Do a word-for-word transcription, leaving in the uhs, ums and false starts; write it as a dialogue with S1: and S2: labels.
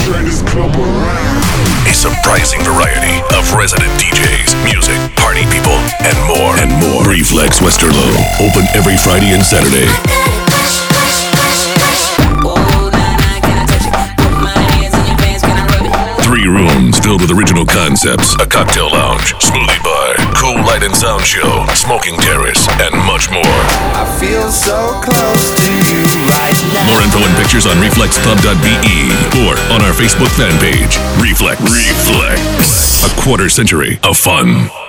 S1: turn this club around.
S2: A surprising variety of resident D Js, music, party people, and more. And more. Reflex Westerlo. Open every Friday and Saturday. Three rooms filled with original concepts, a cocktail lounge, smoothie bar, cool light and sound show, smoking terrace, and much more.
S3: I feel so close to you right now.
S2: More info and pictures on reflex club dot b e or on our Facebook fan page. Reflex. Reflex. A quarter century of fun.